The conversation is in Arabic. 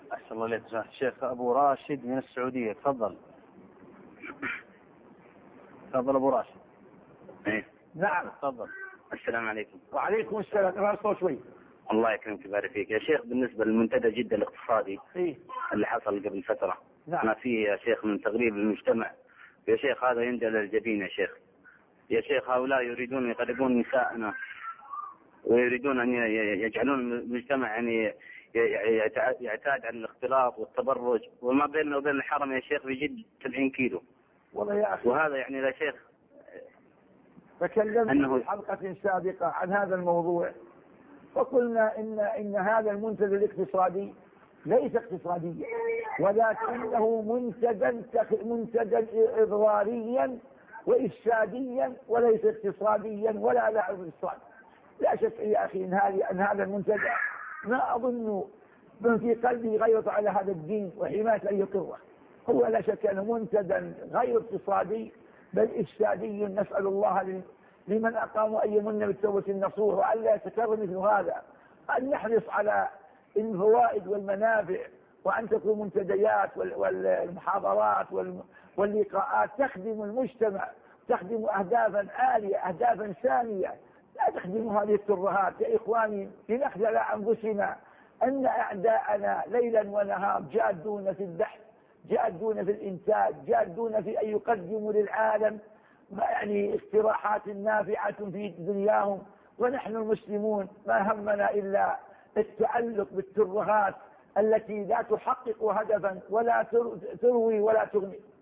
أحسن الله عليك الشيخ أبو راشد من السعودية، تفضل. تفضل أبو راشد. إيه. نعم تفضل. السلام عليكم. وعليكم السلام. أنا أصوت شوي. الله يكرمك ويبارك فيك يا شيخ. بالنسبة للمنتدى جدة الاقتصادي اللي حصل قبل فترة، ما فيه يا شيخ من تغريب المجتمع يا شيخ، هذا ينجل الجبين يا شيخ. يا شيخ هؤلاء يريدون يقربون نساءنا ويريدون أن يجعلون المجتمع يعني يعتاد على الاختلاط والتبرج، وما بيننا وبين الحرم يا شيخ بجد 70 كيلو والله يا أخي. وهذا يعني يا شيخ تكلمنا في حلقة سابقة عن هذا الموضوع، وقلنا إن هذا المنتدى الاقتصادي ليس اقتصاديا، ولكنه منتدى إضراريا وإفساديا وليس اقتصاديا ولا له اقتصاد. لا شك يا أخي أن هذا المنتدى ما أظن من في قلبي غيرة على هذا الدين وحماية أي قوة. هو لا شك أنه منتدى غير اقتصادي بل إفسادي. نسأل الله لمن أقاموا أن يمن بالتوبة النصوح وأن لا يتكرر مثل هذا، أن نحرص على الفوائد والمنافع، وأن تكون منتديات والمحاضرات واللقاءات تخدم المجتمع، تخدم أهدافا عالية، أهدافا سامية، لا تخدم هذه الترهات. يا إخواني لنخجل أنفسنا أن أعداءنا ليلا ونهار جادون في البحث، جادون في الإنتاج، جادون في أن يقدموا للعالم يعني اقتراحات نافعة في دنياهم، ونحن المسلمون ما همنا إلا التعلق بالترهات التي لا تحقق هدفا ولا تروي ولا تغني.